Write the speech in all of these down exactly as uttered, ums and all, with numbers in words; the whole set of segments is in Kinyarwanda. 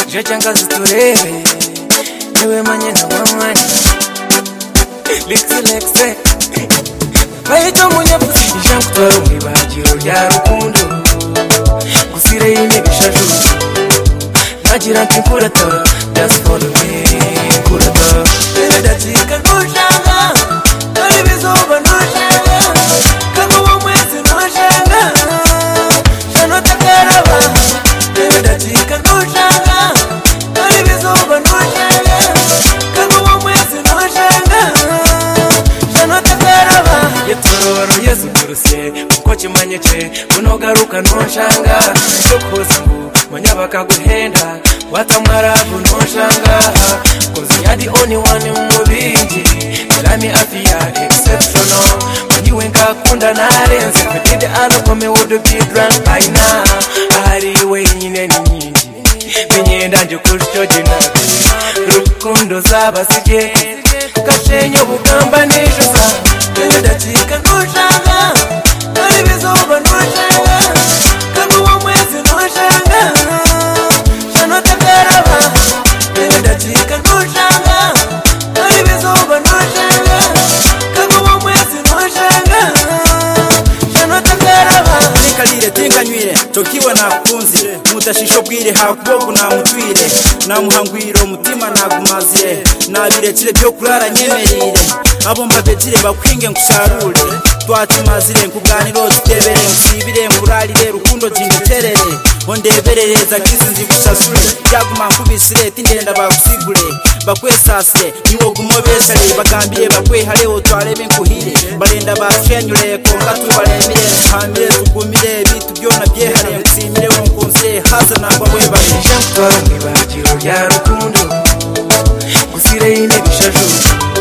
je changa ziturebe niwe manye na mwanya Lexi Baito munyabuzi Jankutwaro mwibagiro rya rukundo Gusire ine bishaju Nagira nti kurata Just follow me kurata Ndatika nushanga Kari bizoba nushanga Kango wa mwezi nushanga Shano takaraba Ndatika nushanga Kari bizoba nushanga Kango wa mwezi nushanga Shano takaraba Yetororo yesu kurusye Kuko chimanyeche Unogaruka nushanga Shokosangu Manyabaka guhenda Watamarabu nushanga Cause you're the only one in mubinji Lami afia exceptional When you ain't kakunda narenze Fetide ano kome would be drunk by now Ari we nyine ni nyinji Binyenda nje kushtoji nabi Rukundo zaba sike Kashenyo bugamba nisho sa Kenda chika nushanga Kari bizoba nushanga Kangu wa mwezi nushanga Shano takaraba Kenda chika nushanga Kari bizoba nushanga Kangu wa mwezi nushanga Shano takaraba Nikalire tinganywire Tokiwa na kunzi Mutashisho bwire hakubogu na mutwire Na muhangwiro mutima na gumazire Na birekire byo kurara nyemerire Abo mbabetire bakwinge nkusharure Twatimazire nkuganiro zitebere Nkusibire nkurarire rukundo jinditerere Ondeberereza kisinzi gushasure Byaguma nkubisire tindenda bagusigure Bakwesasire niwo gumobesare Bagambire bakwehare otwarebe nkuhire Barenda bashenyure konga tubaremire Hambire tugumire bitu byona byehare Nkusimire wonkunzire haza nagwa webare Jankutwaro mwibagiro rya rukundo Gusire ine bishaju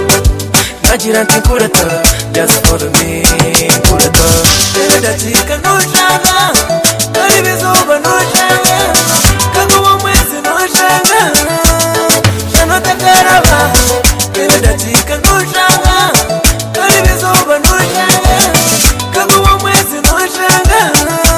Nagira nti kurata Just follow me kurata Ndatika nushanga Kari bizoba nushanga Kangu wa mwezi nushanga Shano takaraba Ndatika nushanga Kari bizoba nushanga Kangu wa mwezi nushanga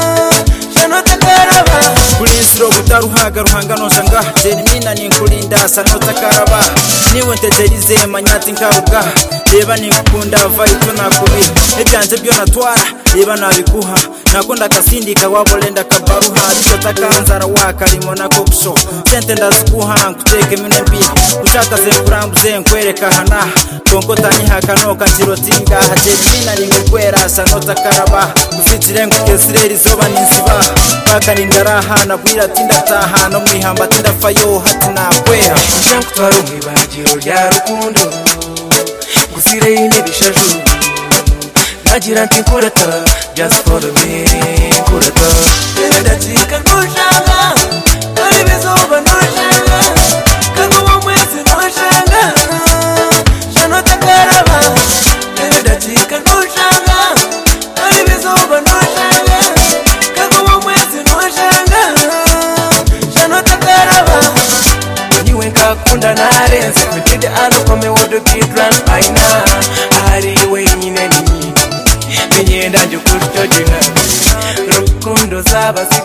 Shano takaraba Kulisiro kutaruhaga ruhanga noshanga Jeni mina ninkulinda sano takaraba Niwe ntetelize manyati nkaruga Leba nikukunda vaito nakubi Ebyanje byo natwara Leba nabikuha Nakonda kasindika wabolenda kabaruha Risho takanzara wakarimo nako kusho Sente ndazikuha nkuteke mine mbi Kushaka zenkurambuze nkwereka hana Kongo tani hakanoka njirotinga Hajejina ningukwera sanota karaba Kuzitire nkukesire rizoba ninsiba Paka nindaraha nabwira tindataha No mwihamba tindafayo hati nakwea Jankutwaro mwibagiro rya rukundo Gusire ine bishaju Nagira nti kurata Just follow me kurata Ndatika nushanga Kari bizoba nushanga Kangu wa mwezi nushanga Shano takaraba Ndatika nushanga Kari bizoba nushanga Kangu wa mwezi nushanga Shano takaraba Niwe kakunda narenze Fetide ano kome wodo be drunk by now Ari we nyine ni nyinji Binyenda nje kushtoji nabi Rukundo zaba